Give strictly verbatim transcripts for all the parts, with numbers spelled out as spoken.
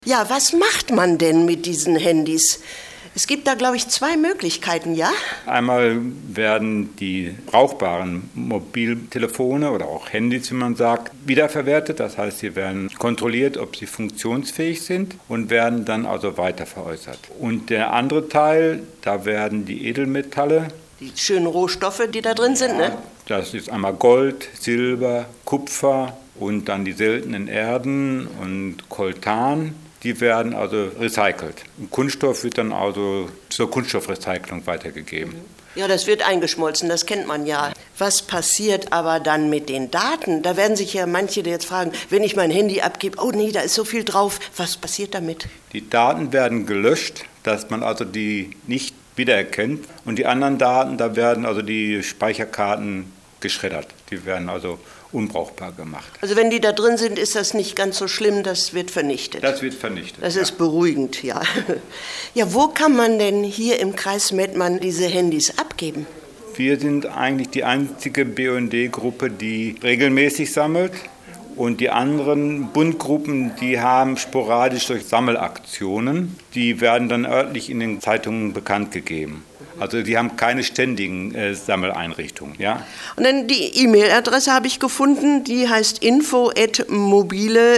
Ja, was macht man denn mit diesen Handys? Es gibt da, glaube ich, zwei Möglichkeiten, ja? Einmal werden die brauchbaren Mobiltelefone oder auch Handys, wie man sagt, wiederverwertet. Das heißt, sie werden kontrolliert, ob sie funktionsfähig sind und werden dann also weiter veräußert. Und der andere Teil, da werden die Edelmetalle, Die schönen Rohstoffe, die da drin sind, ne? das ist einmal Gold, Silber, Kupfer und dann die seltenen Erden und Coltan. Die werden also recycelt. Und Kunststoff wird dann also zur Kunststoffrecyclung weitergegeben. Ja, das wird eingeschmolzen, das kennt man ja. Was passiert aber dann mit den Daten? Da werden sich ja manche jetzt fragen, wenn ich mein Handy abgebe, oh nee, da ist so viel drauf, was passiert damit? Die Daten werden gelöscht, dass man also die nicht wiedererkennt. Und die anderen Daten, da werden also die Speicherkarten geschreddert. Die werden also unbrauchbar gemacht. Also wenn die da drin sind, ist das nicht ganz so schlimm, das wird vernichtet. Das wird vernichtet. Das ja. ist beruhigend, ja. Ja, wo kann man denn hier im Kreis Mettmann diese Handys abgeben? Wir sind eigentlich die einzige B U N D-Gruppe, die regelmäßig sammelt. Und die anderen Bundgruppen, die haben sporadisch durch Sammelaktionen. Die werden dann örtlich in den Zeitungen bekannt gegeben. Also die haben keine ständigen äh, Sammeleinrichtungen. Ja? Und dann die E-Mail-Adresse habe ich gefunden, die heißt info at mobile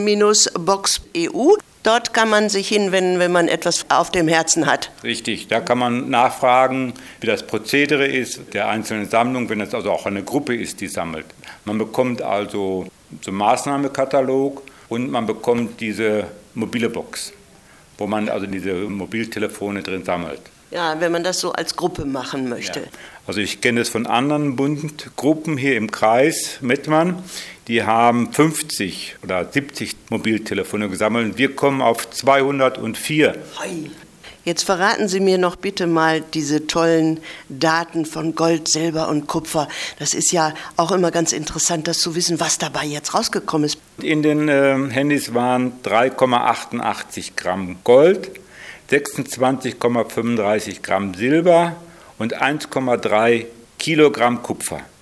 box punkt e u. Dort kann man sich hinwenden, wenn man etwas auf dem Herzen hat. Richtig, da kann man nachfragen, wie das Prozedere ist, der einzelnen Sammlung, wenn es also auch eine Gruppe ist, die sammelt. Man bekommt also so einen Maßnahmekatalog und man bekommt diese mobile Box, wo man also diese Mobiltelefone drin sammelt. Ja, wenn man das so als Gruppe machen möchte. Ja. Also ich kenne es von anderen Bundgruppen hier im Kreis Mettmann. Die haben fünfzig oder siebzig Mobiltelefone gesammelt. Wir kommen auf zweihundertvier. Hoi. Jetzt verraten Sie mir noch bitte mal diese tollen Daten von Gold, Silber und Kupfer. Das ist ja auch immer ganz interessant, das zu wissen, was dabei jetzt rausgekommen ist. In den äh, Handys waren drei Komma achtundachtzig Gramm Gold, sechsundzwanzig Komma fünfunddreißig Gramm Silber und eins Komma drei Kilogramm Kupfer.